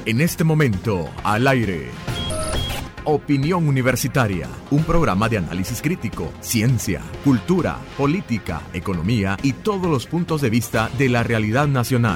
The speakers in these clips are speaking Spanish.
En este momento, al aire. Opinión Universitaria, un programa de análisis crítico, ciencia, cultura, política, economía y todos los puntos de vista de la realidad nacional.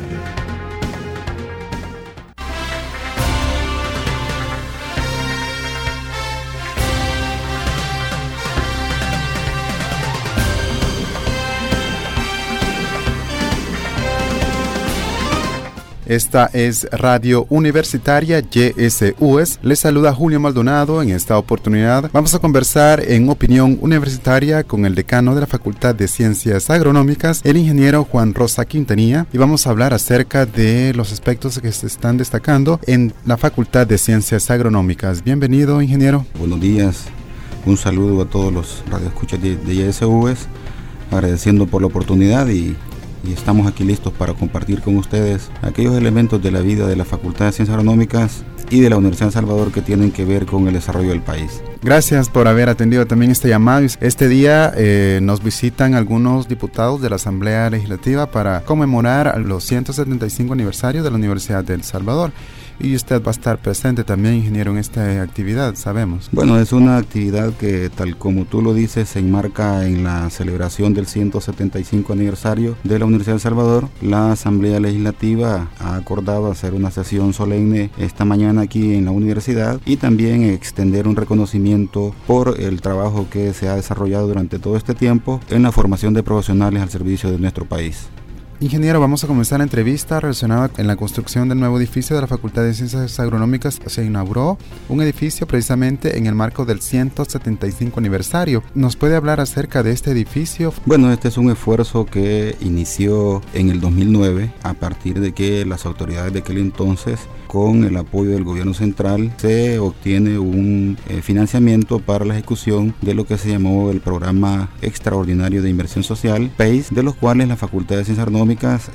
Esta es Radio Universitaria YSUS. Les saluda Julio Maldonado. En esta oportunidad vamos a conversar en Opinión Universitaria con el decano de la Facultad de Ciencias Agronómicas, el ingeniero Juan Rosa Quintanilla, y vamos a hablar acerca de los aspectos que se están destacando en la Facultad de Ciencias Agronómicas. Bienvenido, ingeniero. Buenos días. Un saludo a todos los radioescuchas de YSUS, agradeciendo por la oportunidad y estamos aquí listos para compartir con ustedes aquellos elementos de la vida de la Facultad de Ciencias Agronómicas y de la Universidad de El Salvador que tienen que ver con el desarrollo del país. Gracias por haber atendido también este llamado. Este día nos visitan algunos diputados de la Asamblea Legislativa para conmemorar los 175 aniversarios de la Universidad de El Salvador. Y usted va a estar presente también, ingeniero, en esta actividad, sabemos. Bueno, es una actividad que, tal como tú lo dices, se enmarca en la celebración del 175 aniversario de la Universidad de El Salvador. La Asamblea Legislativa ha acordado hacer una sesión solemne esta mañana aquí en la universidad y también extender un reconocimiento por el trabajo que se ha desarrollado durante todo este tiempo en la formación de profesionales al servicio de nuestro país. Ingeniero, vamos a comenzar la entrevista relacionada en la construcción del nuevo edificio de la Facultad de Ciencias Agronómicas. Se inauguró un edificio precisamente en el marco del 175 aniversario. ¿Nos puede hablar acerca de este edificio? Bueno, este es un esfuerzo que inició en el 2009 a partir de que las autoridades de aquel entonces, con el apoyo del gobierno central, se obtiene un financiamiento para la ejecución de lo que se llamó el Programa Extraordinario de Inversión Social, PACE, de los cuales la Facultad de Ciencias Agronómicas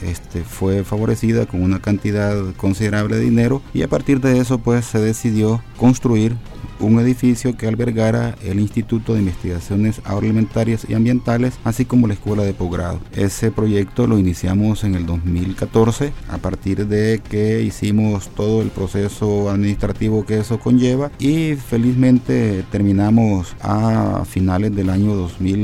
fue favorecida con una cantidad considerable de dinero, y a partir de eso pues se decidió construir un edificio que albergara el Instituto de Investigaciones Agroalimentarias y Ambientales, así como la Escuela de Posgrado. Ese proyecto lo iniciamos en el 2014, a partir de que hicimos todo el proceso administrativo que eso conlleva, y felizmente terminamos a finales del año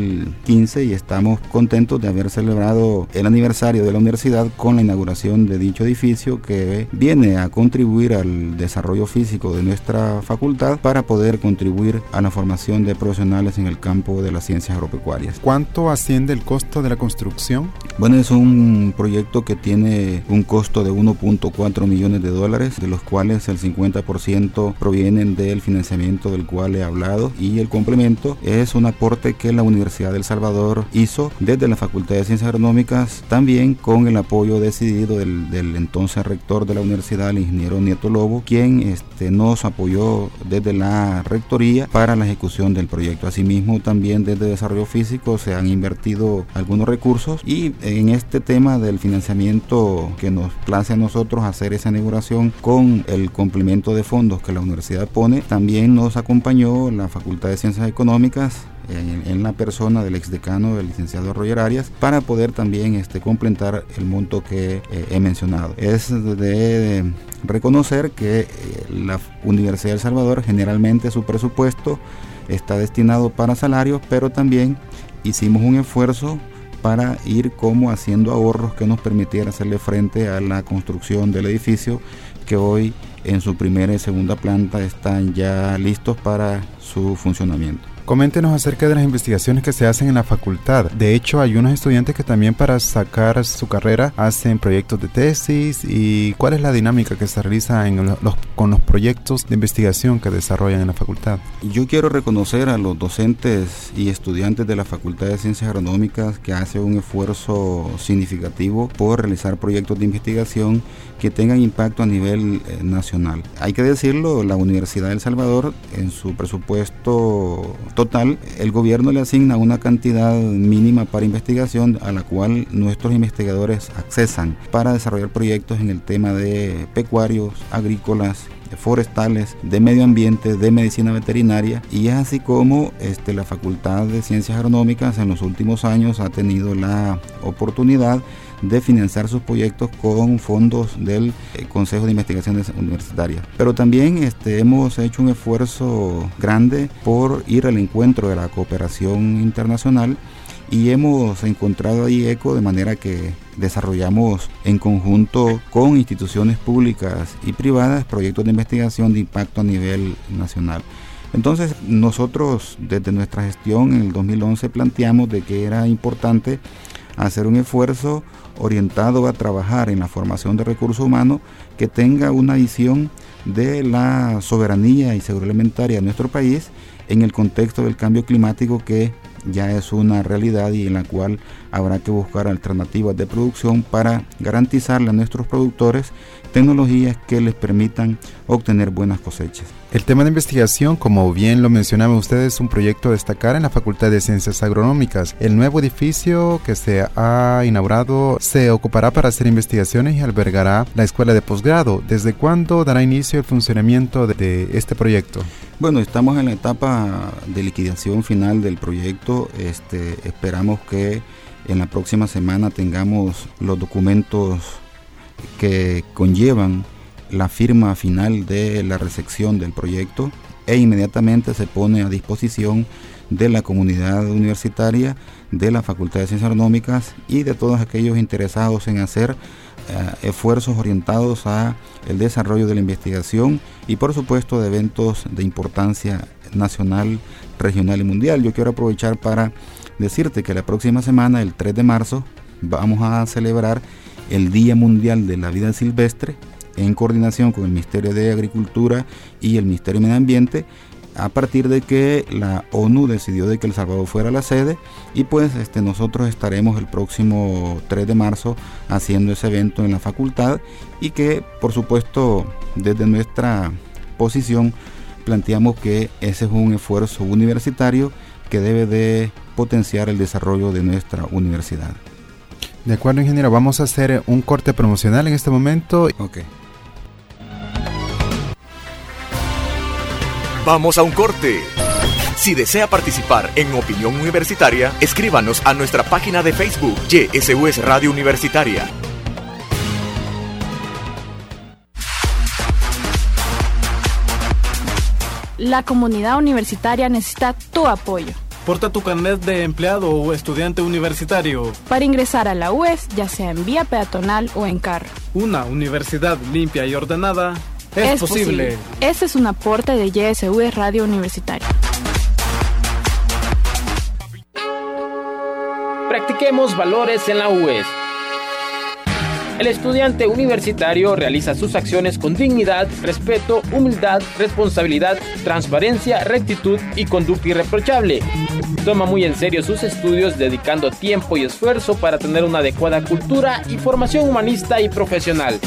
2015 y estamos contentos de haber celebrado el aniversario de la universidad con la inauguración de dicho edificio, que viene a contribuir al desarrollo físico de nuestra facultad para poder contribuir a la formación de profesionales en el campo de las ciencias agropecuarias. ¿Cuánto asciende el costo de la construcción? Bueno, es un proyecto que tiene un costo de $1.4 millones, de los cuales el 50% provienen del financiamiento del cual he hablado, y el complemento es un aporte que la Universidad de El Salvador hizo desde la Facultad de Ciencias Agronómicas, también con el apoyo decidido del entonces rector de la universidad, el ingeniero Nieto Lobo, quien nos apoyó desde la rectoría para la ejecución del proyecto. Asimismo, también desde desarrollo físico se han invertido algunos recursos, y en este tema del financiamiento que nos place a nosotros hacer esa inauguración con el complemento de fondos que la universidad pone, también nos acompañó la Facultad de Ciencias Económicas en la persona del exdecano, el licenciado Roger Arias, para poder también complementar el monto que he mencionado. Es de reconocer que la Universidad de El Salvador, generalmente su presupuesto está destinado para salarios, pero también hicimos un esfuerzo para ir como haciendo ahorros que nos permitiera hacerle frente a la construcción del edificio, que hoy en su primera y segunda planta están ya listos para su funcionamiento. Coméntenos acerca de las investigaciones que se hacen en la facultad. De hecho, hay unos estudiantes que también para sacar su carrera hacen proyectos de tesis. ¿Y cuál es la dinámica que se realiza con los proyectos de investigación que desarrollan en la facultad? Yo quiero reconocer a los docentes y estudiantes de la Facultad de Ciencias Agronómicas que hacen un esfuerzo significativo por realizar proyectos de investigación que tengan impacto a nivel nacional. Hay que decirlo, la Universidad de El Salvador, en su presupuesto total, el gobierno le asigna una cantidad mínima para investigación a la cual nuestros investigadores accesan para desarrollar proyectos en el tema de pecuarios, agrícolas, forestales, de medio ambiente, de medicina veterinaria, y es así como la Facultad de Ciencias Agronómicas en los últimos años ha tenido la oportunidad de financiar sus proyectos con fondos del Consejo de Investigaciones Universitarias. Pero también hemos hecho un esfuerzo grande por ir al encuentro de la cooperación internacional y hemos encontrado ahí eco, de manera que desarrollamos en conjunto con instituciones públicas y privadas proyectos de investigación de impacto a nivel nacional. Entonces nosotros desde nuestra gestión en el 2011 planteamos de que era importante hacer un esfuerzo orientado a trabajar en la formación de recursos humanos que tenga una visión de la soberanía y seguridad alimentaria de nuestro país en el contexto del cambio climático, que ya es una realidad y en la cual habrá que buscar alternativas de producción para garantizarle a nuestros productores tecnologías que les permitan obtener buenas cosechas. El tema de investigación, como bien lo mencionaba usted, es un proyecto a destacar en la Facultad de Ciencias Agronómicas. El nuevo edificio que se ha inaugurado se ocupará para hacer investigaciones y albergará la escuela de posgrado. ¿Desde cuándo dará inicio el funcionamiento de este proyecto? Bueno, estamos en la etapa de liquidación final del proyecto. Esperamos que en la próxima semana tengamos los documentos que conllevan la firma final de la recepción del proyecto e inmediatamente se pone a disposición de la comunidad universitaria, de la Facultad de Ciencias Agronómicas y de todos aquellos interesados en hacer esfuerzos orientados a el desarrollo de la investigación y por supuesto de eventos de importancia nacional, regional y mundial. Yo quiero aprovechar para decirte que la próxima semana, el 3 de marzo, vamos a celebrar el Día Mundial de la Vida Silvestre en coordinación con el Ministerio de Agricultura y el Ministerio de Medio Ambiente, a partir de que la ONU decidió de que El Salvador fuera la sede y pues nosotros estaremos el próximo 3 de marzo haciendo ese evento en la facultad y que por supuesto desde nuestra posición planteamos que ese es un esfuerzo universitario que debe de potenciar el desarrollo de nuestra universidad. De acuerdo, ingeniero, vamos a hacer un corte promocional en este momento. Ok. Vamos a un corte. Si desea participar en Opinión Universitaria, escríbanos a nuestra página de Facebook, YSUS Radio Universitaria. La comunidad universitaria necesita tu apoyo. Porta tu carnet de empleado o estudiante universitario. Para ingresar a la UES, ya sea en vía peatonal o en carro. Una universidad limpia y ordenada es posible. Este es un aporte de YSUS Radio Universitaria. Practiquemos valores en la UES. El estudiante universitario realiza sus acciones con dignidad, respeto, humildad, responsabilidad, transparencia, rectitud y conducta irreprochable. Toma muy en serio sus estudios, dedicando tiempo y esfuerzo para tener una adecuada cultura y formación humanista y profesional.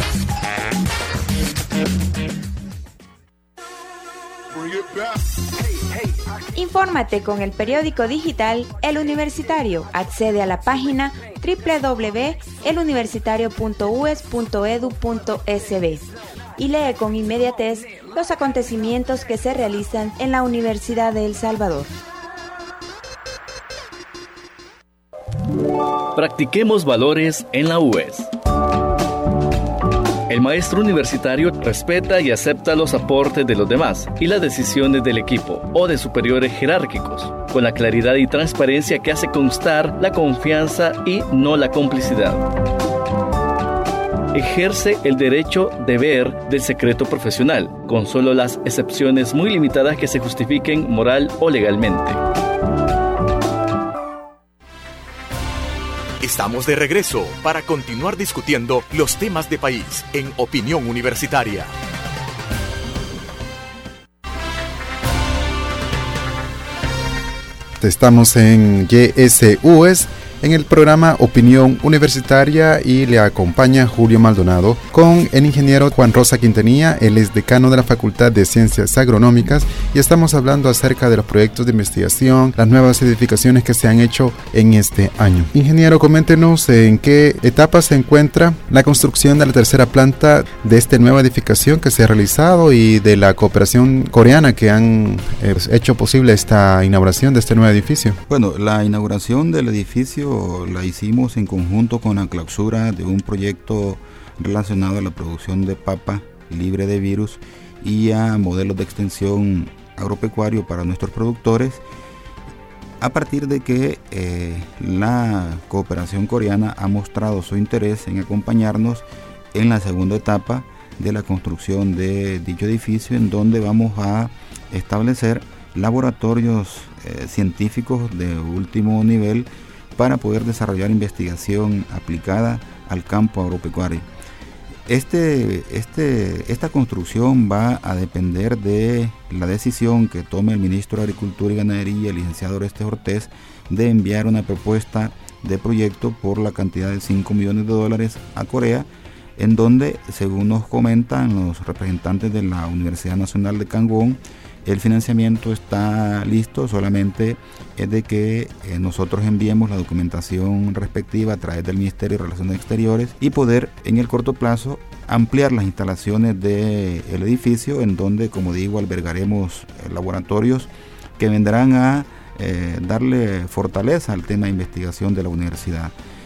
Infórmate con el periódico digital El Universitario. Accede a la página www.eluniversitario.ues.edu.sb y lee con inmediatez los acontecimientos que se realizan en la Universidad de El Salvador. Practiquemos valores en la UES. El maestro universitario respeta y acepta los aportes de los demás y las decisiones del equipo o de superiores jerárquicos, con la claridad y transparencia que hace constar la confianza y no la complicidad. Ejerce el derecho-deber del secreto profesional, con solo las excepciones muy limitadas que se justifiquen moral o legalmente. Estamos de regreso para continuar discutiendo los temas de país en Opinión Universitaria. Estamos en YSUS, en el programa Opinión Universitaria, y le acompaña Julio Maldonado con el ingeniero Juan Rosa Quintanilla. Él es decano de la Facultad de Ciencias Agronómicas y estamos hablando acerca de los proyectos de investigación, las nuevas edificaciones que se han hecho en este año. Ingeniero, coméntenos en qué etapa se encuentra la construcción de la tercera planta de esta nueva edificación que se ha realizado y de la cooperación coreana que han hecho posible esta inauguración de este nuevo edificio. Bueno, la inauguración del edificio hecho la hicimos en conjunto con la clausura de un proyecto relacionado a la producción de papa libre de virus y a modelos de extensión agropecuario para nuestros productores, a partir de que la cooperación coreana ha mostrado su interés en acompañarnos en la segunda etapa de la construcción de dicho edificio, en donde vamos a establecer laboratorios científicos de último nivel para poder desarrollar investigación aplicada al campo agropecuario. Esta construcción va a depender de la decisión que tome el ministro de Agricultura y Ganadería, el licenciado Orestes Ortiz, de enviar una propuesta de proyecto por la cantidad de $5 millones a Corea, en donde, según nos comentan los representantes de la Universidad Nacional de Gangwon, el financiamiento está listo, solamente es de que nosotros enviemos la documentación respectiva a través del Ministerio de Relaciones Exteriores y poder en el corto plazo ampliar las instalaciones del edificio, en donde, como digo, albergaremos laboratorios que vendrán a darle fortaleza al tema de investigación de la universidad.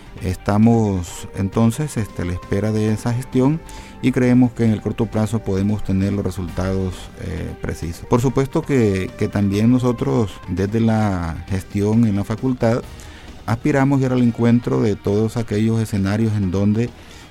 Estamos entonces a la espera de esa gestión y creemos que en el corto plazo podemos tener los resultados precisos. Por supuesto que también nosotros desde la gestión en la facultad aspiramos a ir al encuentro de todos aquellos escenarios en donde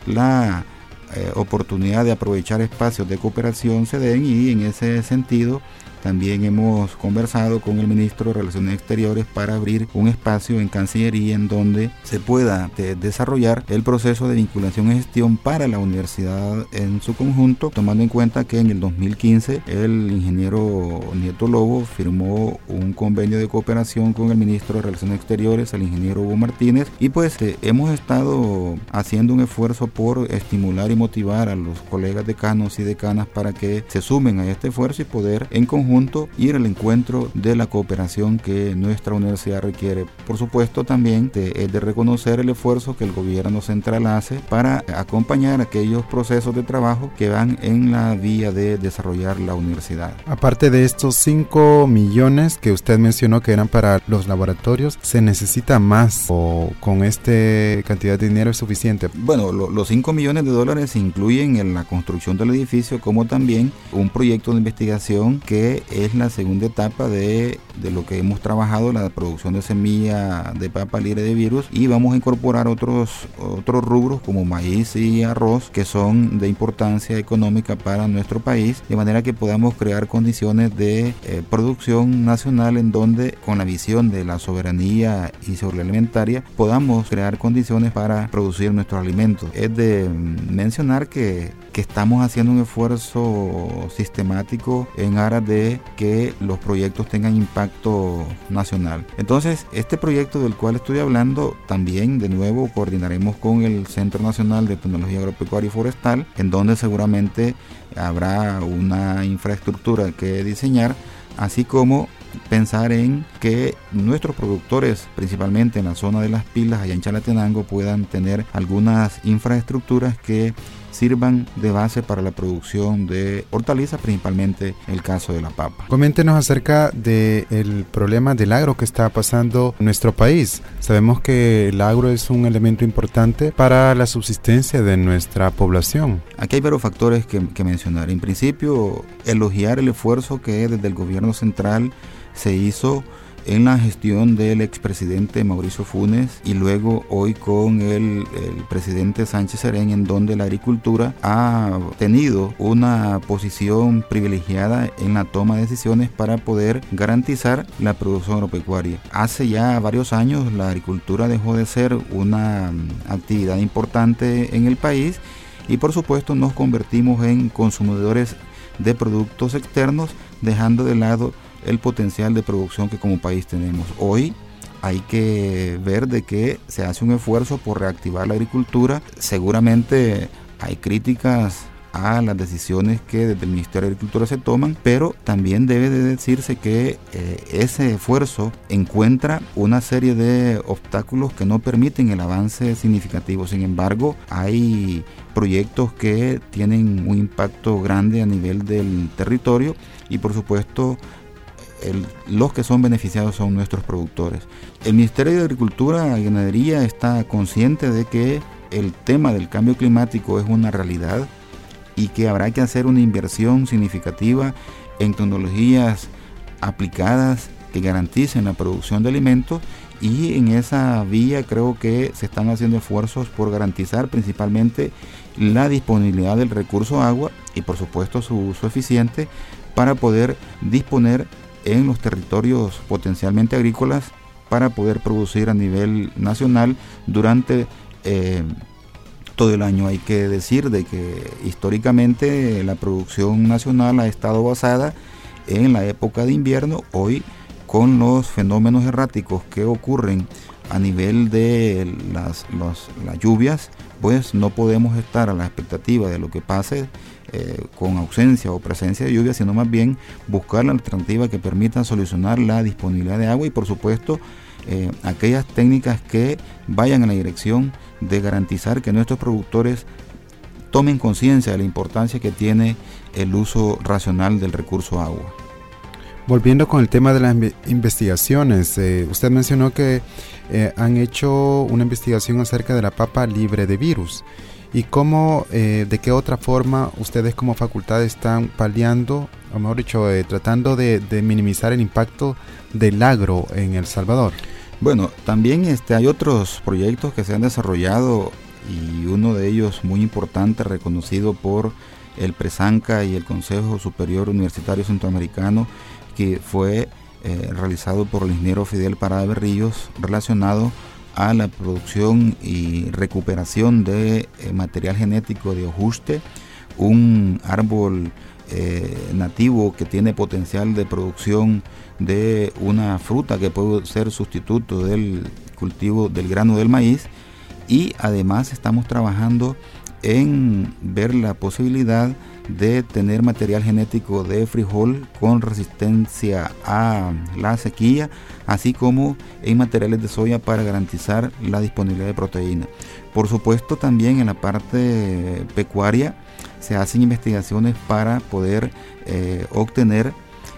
la oportunidad de aprovechar espacios de cooperación se den, y en ese sentido también hemos conversado con el ministro de Relaciones Exteriores para abrir un espacio en Cancillería en donde se pueda desarrollar el proceso de vinculación y gestión para la universidad en su conjunto, tomando en cuenta que en el 2015 el ingeniero Nieto Lobo firmó un convenio de cooperación con el ministro de Relaciones Exteriores, el ingeniero Hugo Martínez, y pues hemos estado haciendo un esfuerzo por estimular y motivar a los colegas decanos y decanas para que se sumen a este esfuerzo y poder en conjunto ir al encuentro de la cooperación que nuestra universidad requiere. Por supuesto, también es de reconocer el esfuerzo que el gobierno central hace para acompañar aquellos procesos de trabajo que van en la vía de desarrollar la universidad. Aparte de estos 5 millones que usted mencionó que eran para los laboratorios, ¿se necesita más o con esta cantidad de dinero es suficiente? Bueno, los $5 millones incluyen en la construcción del edificio, como también un proyecto de investigación que es la segunda etapa de lo que hemos trabajado, la producción de semilla de papa libre de virus, y vamos a incorporar otros rubros como maíz y arroz que son de importancia económica para nuestro país, de manera que podamos crear condiciones de producción nacional en donde, con la visión de la soberanía y seguridad alimentaria, podamos crear condiciones para producir nuestros alimentos. Es de mencionar que estamos haciendo un esfuerzo sistemático en aras de que los proyectos tengan impacto nacional. Entonces, este proyecto del cual estoy hablando, también de nuevo coordinaremos con el Centro Nacional de Tecnología Agropecuaria y Forestal, en donde seguramente habrá una infraestructura que diseñar, así como pensar en que nuestros productores, principalmente en la zona de las pilas, allá en Chalatenango, puedan tener algunas infraestructuras que sirvan de base para la producción de hortalizas, principalmente en el caso de la papa. Coméntenos acerca del problema del agro que está pasando en nuestro país. Sabemos que el agro es un elemento importante para la subsistencia de nuestra población. Aquí hay varios factores que mencionar. En principio, elogiar el esfuerzo que desde el gobierno central se hizo en la gestión del expresidente Mauricio Funes y luego hoy con el presidente Sánchez Serén, en donde la agricultura ha tenido una posición privilegiada en la toma de decisiones para poder garantizar la producción agropecuaria. Hace ya varios años la agricultura dejó de ser una actividad importante en el país y por supuesto nos convertimos en consumidores de productos externos, dejando de lado el potencial de producción que como país tenemos. Hoy hay que ver de que se hace un esfuerzo por reactivar la agricultura. Seguramente hay críticas a las decisiones que desde el Ministerio de Agricultura se toman, pero también debe de decirse que ese esfuerzo encuentra una serie de obstáculos que no permiten el avance significativo. Sin embargo, hay proyectos que tienen un impacto grande a nivel del territorio y por supuesto los que son beneficiados son nuestros productores. El Ministerio de Agricultura y Ganadería está consciente de que el tema del cambio climático es una realidad y que habrá que hacer una inversión significativa en tecnologías aplicadas que garanticen la producción de alimentos, y en esa vía creo que se están haciendo esfuerzos por garantizar principalmente la disponibilidad del recurso agua y por supuesto su uso eficiente para poder disponer en los territorios potencialmente agrícolas para poder producir a nivel nacional durante todo el año. Hay que decir de que históricamente la producción nacional ha estado basada en la época de invierno. Hoy, con los fenómenos erráticos que ocurren a nivel de las lluvias, pues no podemos estar a la expectativa de lo que pase con ausencia o presencia de lluvia, sino más bien buscar la alternativa que permita solucionar la disponibilidad de agua y por supuesto aquellas técnicas que vayan en la dirección de garantizar que nuestros productores tomen conciencia de la importancia que tiene el uso racional del recurso agua. Volviendo con el tema de las investigaciones, usted mencionó que han hecho una investigación acerca de la papa libre de virus. ¿Y cómo, de qué otra forma ustedes como facultad están paliando, o mejor dicho, tratando de minimizar el impacto del agro en El Salvador? Bueno, también hay otros proyectos que se han desarrollado y uno de ellos muy importante, reconocido por el PRESANCA y el Consejo Superior Universitario Centroamericano, que fue realizado por el ingeniero Fidel Parada Berrillos, relacionado a la producción y recuperación de material genético de ojuste, un árbol nativo que tiene potencial de producción de una fruta que puede ser sustituto del cultivo del grano del maíz, y además estamos trabajando en ver la posibilidad de tener material genético de frijol con resistencia a la sequía, así como en materiales de soya para garantizar la disponibilidad de proteína. Por supuesto, también en la parte pecuaria se hacen investigaciones para poder obtener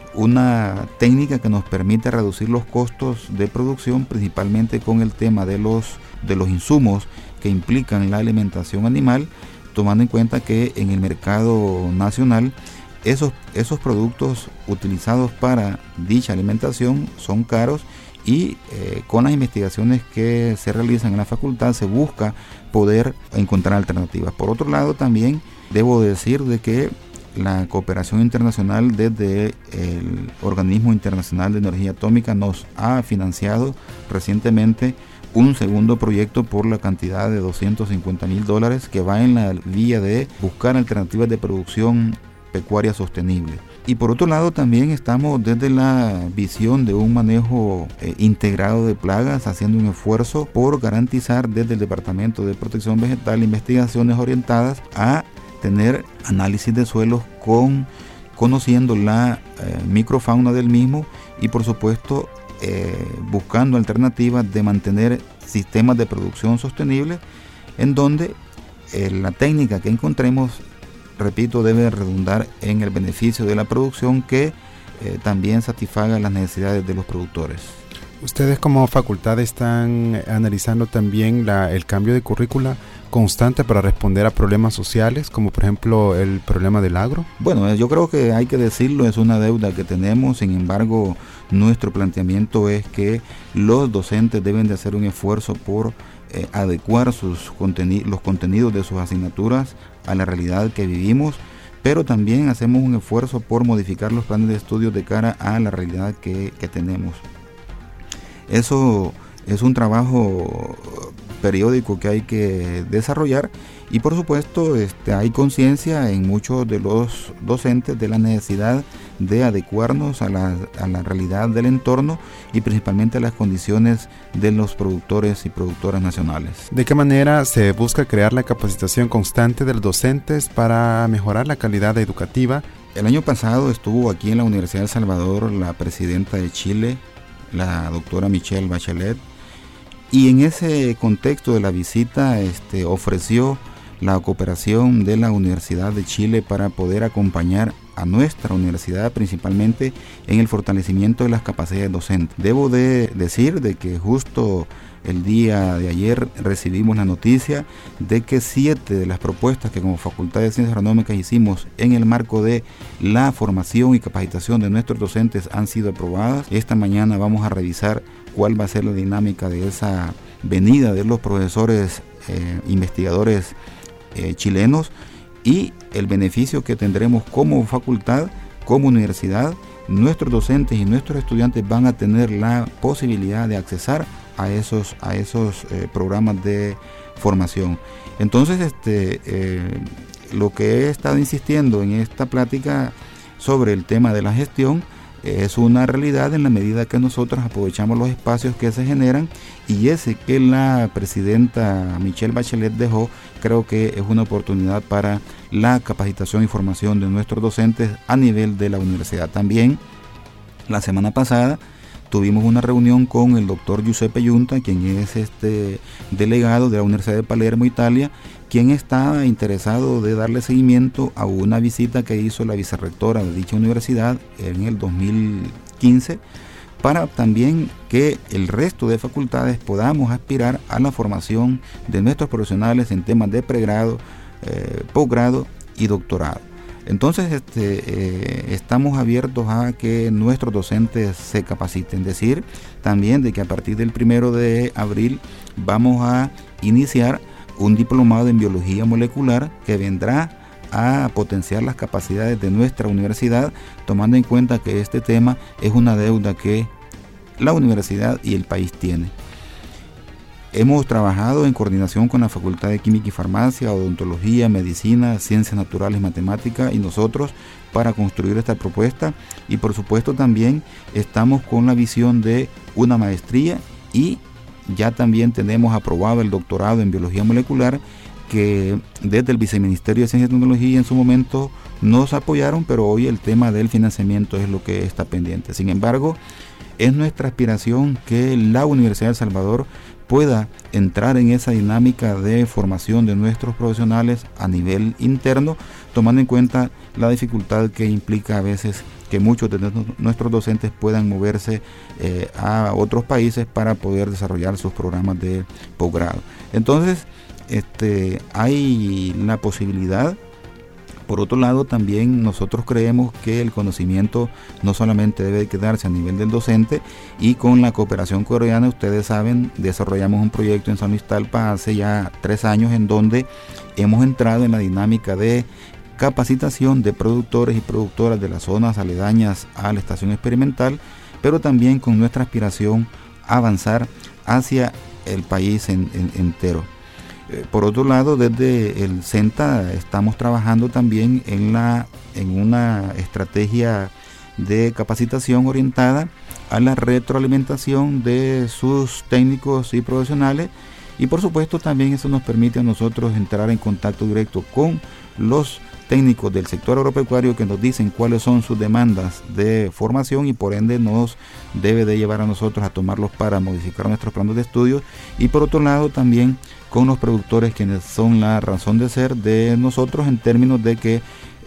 una técnica que nos permite reducir los costos de producción, principalmente con el tema de los insumos que implican la alimentación animal, tomando en cuenta que en el mercado nacional esos productos utilizados para dicha alimentación son caros, y con las investigaciones que se realizan en la facultad se busca poder encontrar alternativas. Por otro lado, también debo decir de que la cooperación internacional desde el Organismo Internacional de Energía Atómica nos ha financiado recientemente un segundo proyecto por la cantidad de $250,000 que va en la vía de buscar alternativas de producción pecuaria sostenible. Y por otro lado, también estamos desde la visión de un manejo integrado de plagas, haciendo un esfuerzo por garantizar desde el Departamento de Protección Vegetal investigaciones orientadas a tener análisis de suelos conociendo la microfauna del mismo, y por supuesto buscando alternativas de mantener sistemas de producción sostenibles en donde la técnica que encontremos, repito, debe redundar en el beneficio de la producción que también satisfaga las necesidades de los productores. Ustedes como facultad están analizando también el cambio de currícula constante para responder a problemas sociales, como por ejemplo el problema del agro. Bueno, yo creo que hay que decirlo, es una deuda que tenemos. Sin embargo, nuestro planteamiento es que los docentes deben de hacer un esfuerzo por adecuar los contenidos de sus asignaturas a la realidad que vivimos, pero también hacemos un esfuerzo por modificar los planes de estudio de cara a la realidad que tenemos. Eso es un trabajo periódico que hay que desarrollar, y por supuesto hay conciencia en muchos de los docentes de la necesidad de adecuarnos a la realidad del entorno y principalmente a las condiciones de los productores y productoras nacionales. ¿De qué manera se busca crear la capacitación constante de los docentes para mejorar la calidad educativa? El año pasado estuvo aquí en la Universidad de El Salvador la presidenta de Chile, la doctora Michelle Bachelet, y en ese contexto de la visita ofreció la cooperación de la Universidad de Chile para poder acompañar a nuestra universidad principalmente en el fortalecimiento de las capacidades docentes. Debo de decir de que justo el día de ayer recibimos la noticia de que 7 de las propuestas que como Facultad de Ciencias Agronómicas hicimos en el marco de la formación y capacitación de nuestros docentes han sido aprobadas. Esta mañana vamos a revisar cuál va a ser la dinámica de esa venida de los profesores investigadores chilenos y el beneficio que tendremos como facultad, como universidad. Nuestros docentes y nuestros estudiantes van a tener la posibilidad de accesar a esos programas de formación. Entonces, lo que he estado insistiendo en esta plática sobre el tema de la gestión es una realidad en la medida que nosotros aprovechamos los espacios que se generan, y ese que la presidenta Michelle Bachelet dejó, creo que es una oportunidad para la capacitación y formación de nuestros docentes a nivel de la universidad. También la semana pasada tuvimos una reunión con el doctor Giuseppe Yunta, quien es delegado de la Universidad de Palermo, Italia, quien está interesado de darle seguimiento a una visita que hizo la vicerrectora de dicha universidad en el 2015, para también que el resto de facultades podamos aspirar a la formación de nuestros profesionales en temas de pregrado, posgrado y doctorado. Entonces estamos abiertos a que nuestros docentes se capaciten. Decir también de que a partir del 1 de abril vamos a iniciar un diplomado en biología molecular que vendrá a potenciar las capacidades de nuestra universidad, tomando en cuenta que este tema es una deuda que la universidad y el país tiene. Hemos trabajado en coordinación con la Facultad de Química y Farmacia, Odontología, Medicina, Ciencias Naturales, Matemáticas y nosotros para construir esta propuesta, y por supuesto también estamos con la visión de una maestría, y ya también tenemos aprobado el doctorado en Biología Molecular, que desde el Viceministerio de Ciencia y Tecnología en su momento nos apoyaron, pero hoy el tema del financiamiento es lo que está pendiente. Sin embargo, es nuestra aspiración que la Universidad de El Salvador pueda entrar en esa dinámica de formación de nuestros profesionales a nivel interno, tomando en cuenta la dificultad que implica a veces que muchos de nuestros docentes puedan moverse a otros países para poder desarrollar sus programas de posgrado. Entonces, hay la posibilidad. Por otro lado, también nosotros creemos que el conocimiento no solamente debe quedarse a nivel del docente, y con la cooperación coreana, ustedes saben, desarrollamos un proyecto en San Luis Talpa hace ya 3 años, en donde hemos entrado en la dinámica de capacitación de productores y productoras de las zonas aledañas a la estación experimental, pero también con nuestra aspiración a avanzar hacia el país entero. Por otro lado, desde el CENTA estamos trabajando también en una estrategia de capacitación orientada a la retroalimentación de sus técnicos y profesionales, y por supuesto también eso nos permite a nosotros entrar en contacto directo con los técnicos del sector agropecuario, que nos dicen cuáles son sus demandas de formación, y por ende nos debe de llevar a nosotros a tomarlos para modificar nuestros planes de estudio. Y por otro lado también con los productores, quienes son la razón de ser de nosotros, en términos de que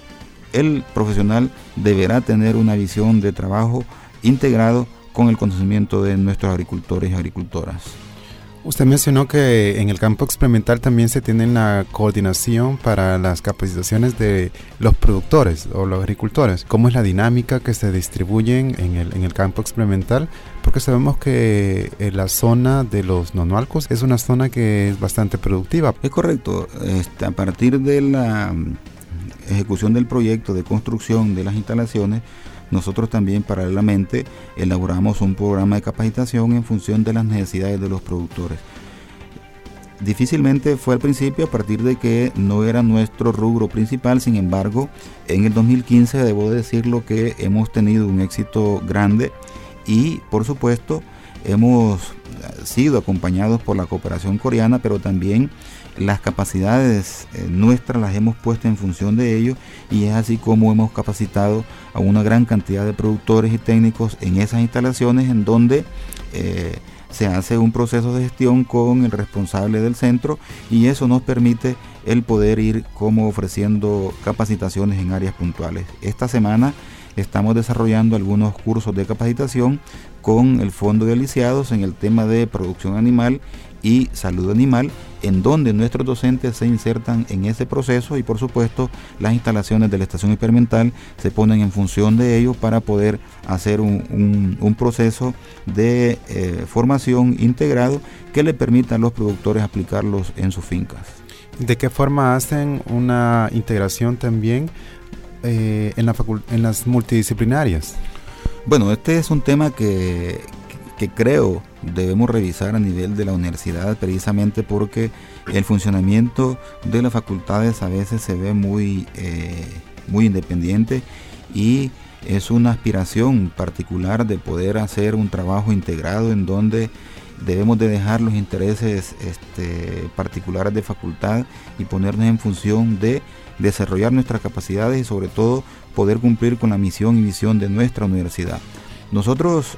el profesional deberá tener una visión de trabajo integrado con el conocimiento de nuestros agricultores y agricultoras. Usted mencionó que en el campo experimental también se tiene la coordinación para las capacitaciones de los productores o los agricultores. ¿Cómo es la dinámica que se distribuyen en el campo experimental? Porque sabemos que la zona de los nonualcos es una zona que es bastante productiva. Es correcto. A partir de la ejecución del proyecto de construcción de las instalaciones, nosotros también paralelamente elaboramos un programa de capacitación en función de las necesidades de los productores. Difícilmente fue al principio, a partir de que no era nuestro rubro principal. Sin embargo, en el 2015 debo decirlo que hemos tenido un éxito grande, y por supuesto hemos sido acompañados por la cooperación coreana, pero también las capacidades nuestras las hemos puesto en función de ello, y es así como hemos capacitado a una gran cantidad de productores y técnicos en esas instalaciones, en donde se hace un proceso de gestión con el responsable del centro y eso nos permite el poder ir como ofreciendo capacitaciones en áreas puntuales. Esta semana estamos desarrollando algunos cursos de capacitación con el Fondo de Aliciados en el tema de producción animal y salud animal, en donde nuestros docentes se insertan en ese proceso y por supuesto las instalaciones de la estación experimental se ponen en función de ello para poder hacer un proceso de formación integrado que le permita a los productores aplicarlos en sus fincas. ¿De qué forma hacen una integración también en las multidisciplinarias? Bueno, este es un tema que creo debemos revisar a nivel de la universidad, precisamente porque el funcionamiento de las facultades a veces se ve muy independiente y es una aspiración particular de poder hacer un trabajo integrado en donde debemos de dejar los intereses particulares de facultad y ponernos en función de desarrollar nuestras capacidades y sobre todo poder cumplir con la misión y visión de nuestra universidad. Nosotros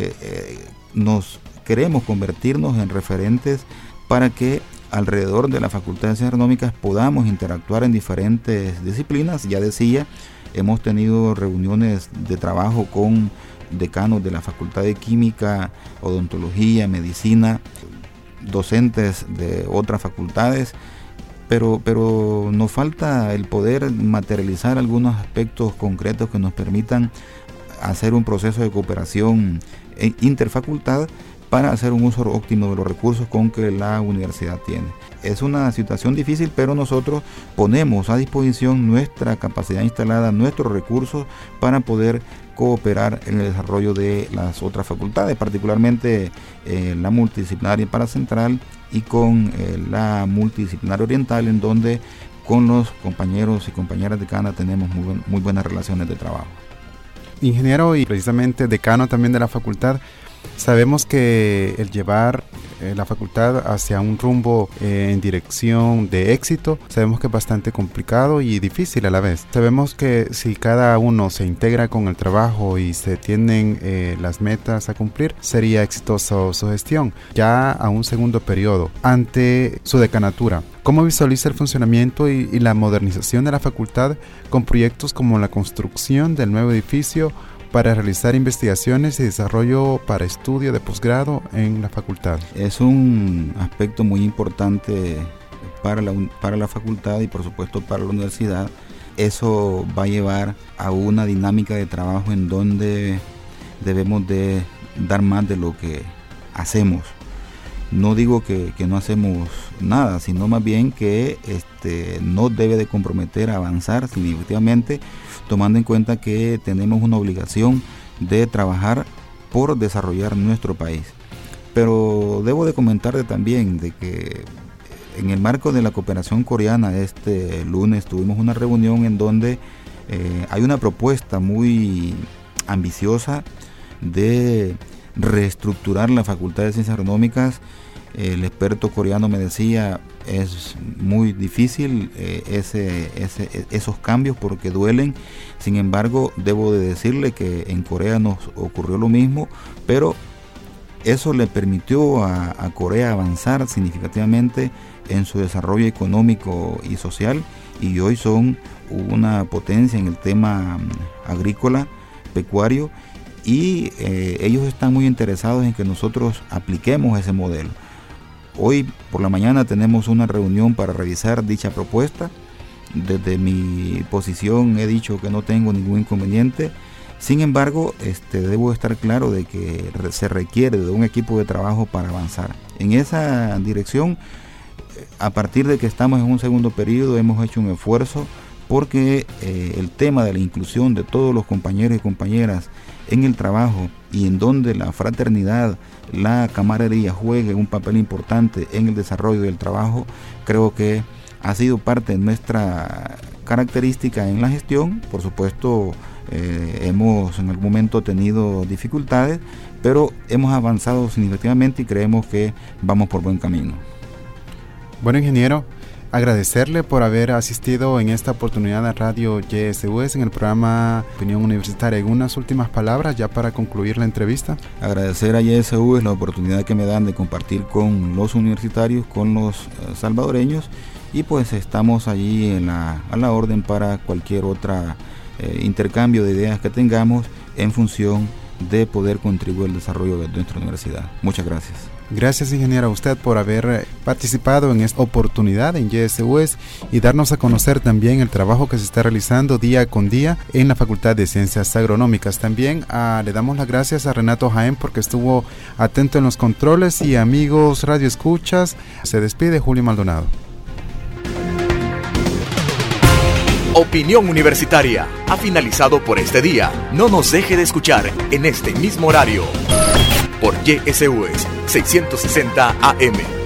nos queremos convertirnos en referentes para que alrededor de la Facultad de Ciencias Agronómicas podamos interactuar en diferentes disciplinas. Ya decía, hemos tenido reuniones de trabajo con decanos de la Facultad de Química, Odontología, Medicina, docentes de otras facultades, pero nos falta el poder materializar algunos aspectos concretos que nos permitan hacer un proceso de cooperación interfacultad para hacer un uso óptimo de los recursos con que la universidad tiene. Es una situación difícil, pero nosotros ponemos a disposición nuestra capacidad instalada, nuestros recursos para poder cooperar en el desarrollo de las otras facultades, particularmente la multidisciplinaria paracentral y con la multidisciplinaria oriental, en donde con los compañeros y compañeras decanas tenemos muy buenas relaciones de trabajo. Ingeniero y precisamente decano también de la facultad, sabemos que el llevar la facultad hacia un rumbo en dirección de éxito, sabemos que es bastante complicado y difícil a la vez. Sabemos que si cada uno se integra con el trabajo y se tienen las metas a cumplir, sería exitoso su gestión. Ya a un segundo periodo, ante su decanatura, ¿cómo visualiza el funcionamiento y la modernización de la facultad con proyectos como la construcción del nuevo edificio para realizar investigaciones y desarrollo para estudio de posgrado en la facultad? Es un aspecto muy importante para la facultad y por supuesto para la universidad. Eso va a llevar a una dinámica de trabajo en donde debemos de dar más de lo que hacemos. No digo que no hacemos nada, sino más bien que no debe de comprometer a avanzar significativamente, tomando en cuenta que tenemos una obligación de trabajar por desarrollar nuestro país. Pero debo de comentarte también de que en el marco de la cooperación coreana, este lunes tuvimos una reunión en donde hay una propuesta muy ambiciosa de reestructurar la Facultad de Ciencias Agronómicas. El experto coreano me decía, es muy difícil esos cambios porque duelen. Sin embargo, debo de decirle que en Corea nos ocurrió lo mismo, pero eso le permitió a Corea avanzar significativamente en su desarrollo económico y social, y hoy son una potencia en el tema agrícola, pecuario, y ellos están muy interesados en que nosotros apliquemos ese modelo. Hoy por la mañana tenemos una reunión para revisar dicha propuesta. Desde mi posición he dicho que no tengo ningún inconveniente. Sin embargo, debo estar claro de que se requiere de un equipo de trabajo para avanzar. En esa dirección, a partir de que estamos en un segundo periodo, hemos hecho un esfuerzo porque el tema de la inclusión de todos los compañeros y compañeras en el trabajo y en donde la fraternidad, la camaradería juegue un papel importante en el desarrollo del trabajo, creo que ha sido parte de nuestra característica en la gestión. Por supuesto, hemos en algún momento tenido dificultades, pero hemos avanzado significativamente y creemos que vamos por buen camino. Bueno, ingeniero, agradecerle por haber asistido en esta oportunidad a Radio YSUS en el programa Opinión Universitaria. ¿Algunas últimas palabras ya para concluir la entrevista? Agradecer a YSUS la oportunidad que me dan de compartir con los universitarios, con los salvadoreños, y pues estamos allí a la orden para cualquier otra intercambio de ideas que tengamos en función de poder contribuir al desarrollo de nuestra universidad. Muchas gracias. Gracias, ingeniero, a usted por haber participado en esta oportunidad en YSUS y darnos a conocer también el trabajo que se está realizando día con día en la Facultad de Ciencias Agronómicas. También le damos las gracias a Renato Jaén porque estuvo atento en los controles, y amigos Radio Escuchas, se despide Julio Maldonado. Opinión Universitaria ha finalizado por este día. No nos deje de escuchar en este mismo horario por YSUS 660 AM.